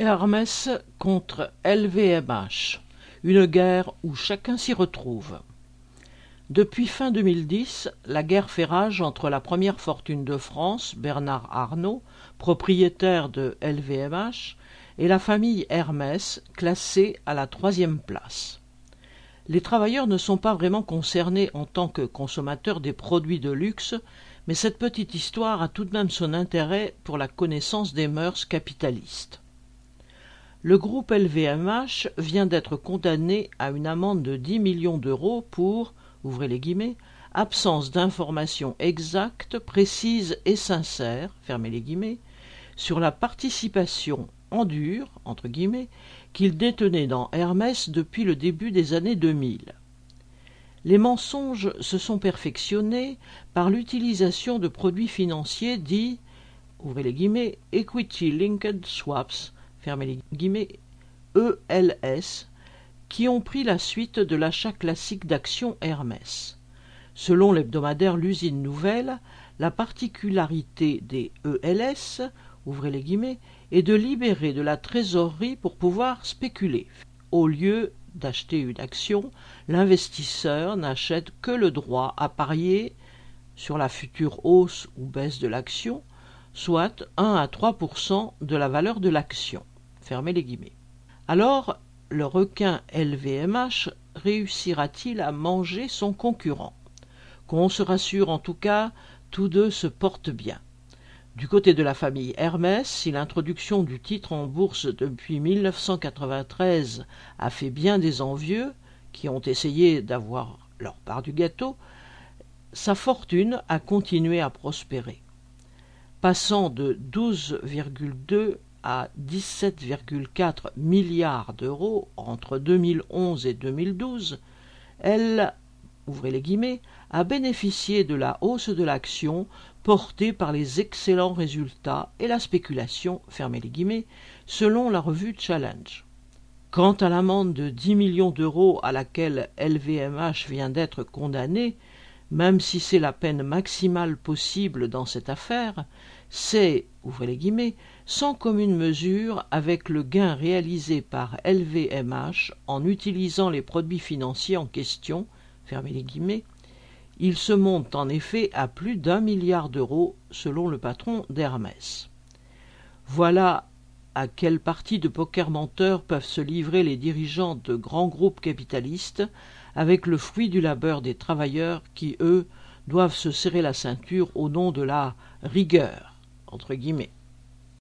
Hermès contre LVMH, une guerre où chacun s'y retrouve. Depuis fin 2010, la guerre fait rage entre la première fortune de France, Bernard Arnault, propriétaire de LVMH, et la famille Hermès, classée à la 3e place. Les travailleurs ne sont pas vraiment concernés en tant que consommateurs des produits de luxe, mais cette petite histoire a tout de même son intérêt pour la connaissance des mœurs capitalistes. Le groupe LVMH vient d'être condamné à une amende de 10 millions d'euros pour, ouvrez les guillemets, absence d'informations exactes, précises et sincères, fermez les guillemets, sur la participation en dur, entre guillemets, qu'il détenait dans Hermès depuis le début des années 2000. Les mensonges se sont perfectionnés par l'utilisation de produits financiers dits, ouvrez les guillemets, Equity Linked Swaps, fermez les guillemets, ELS, qui ont pris la suite de l'achat classique d'actions Hermès. Selon l'hebdomadaire L'Usine Nouvelle, la particularité des ELS, ouvrez les guillemets, est de libérer de la trésorerie pour pouvoir spéculer. Au lieu d'acheter une action, l'investisseur n'achète que le droit à parier sur la future hausse ou baisse de l'action, soit 1 à 3% de la valeur de l'action. Fermez les guillemets. Alors, le requin LVMH réussira-t-il à manger son concurrent? Qu'on se rassure en tout cas, tous deux se portent bien. Du côté de la famille Hermès, si l'introduction du titre en bourse depuis 1993 a fait bien des envieux, qui ont essayé d'avoir leur part du gâteau, sa fortune a continué à prospérer. Passant de 12,2 à 17,4 milliards d'euros entre 2011 et 2012, elle, ouvrez les guillemets, a bénéficié de la hausse de l'action portée par les excellents résultats et la spéculation, fermez les guillemets, selon la revue Challenge. Quant à l'amende de 10 millions d'euros à laquelle LVMH vient d'être condamné, même si c'est la peine maximale possible dans cette affaire, c'est, ouvrez les guillemets, sans commune mesure avec le gain réalisé par LVMH en utilisant les produits financiers en question, fermez les guillemets. Il se monte en effet à plus d'1 milliard d'euros selon le patron d'Hermès. Voilà à quelle partie de poker menteur peuvent se livrer les dirigeants de grands groupes capitalistes avec le fruit du labeur des travailleurs qui, eux, doivent se serrer la ceinture au nom de la « rigueur » entre guillemets.